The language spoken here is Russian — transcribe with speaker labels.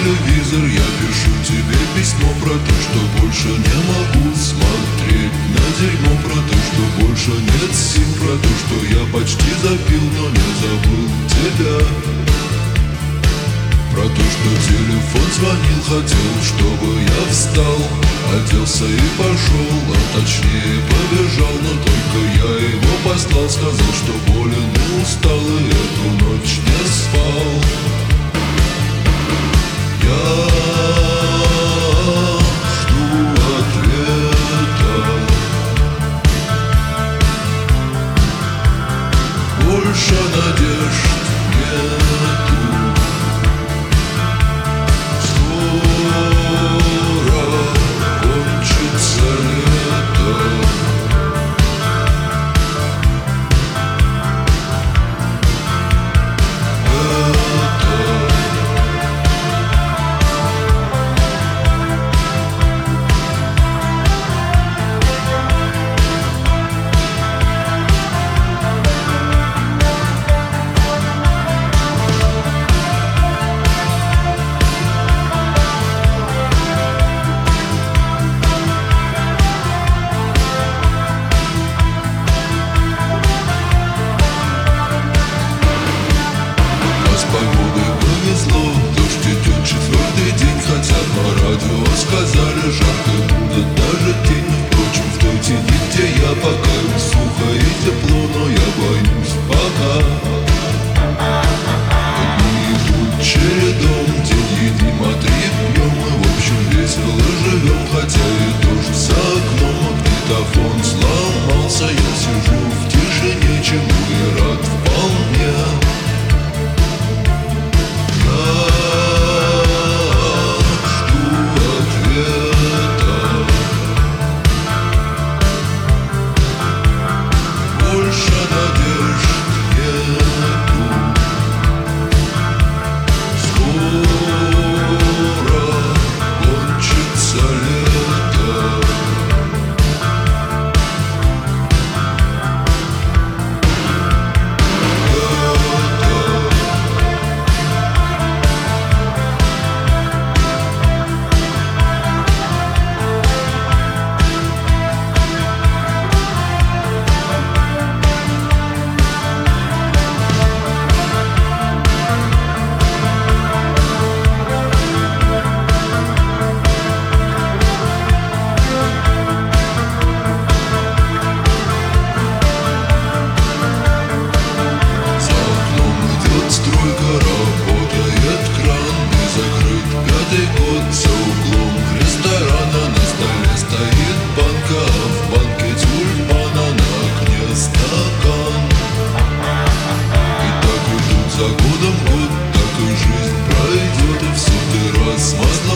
Speaker 1: телевизор, я пишу тебе письмо про то, что больше не могу смотреть на дерьмо, про то, что больше нет сил, про то, что я почти запил, но не забыл тебя. Про то, что телефон звонил, хотел, чтобы я встал, оделся и пошел, а точнее побежал, но только я его послал, сказал, что болен и устал, и эту ночь не спал. Я жду ответа. Больше надежд нету. Скоро кончится лето. Сказали, жарко будет даже тень. Впрочем, в той тени, где я пока сухо и тепло, но я боюсь пока. Дни идут чередом, день едим, а три пьем. Мы в общем весело живем, хотя и дождь за окном. Магнитофон сломался, я сижу в тишине, чему и рад вполне. За углом ресторана на столе стоит банка, а в банке тюльпана, на окне стакан. И так идут за годом год, так и жизнь пройдет, и в сотый раз масло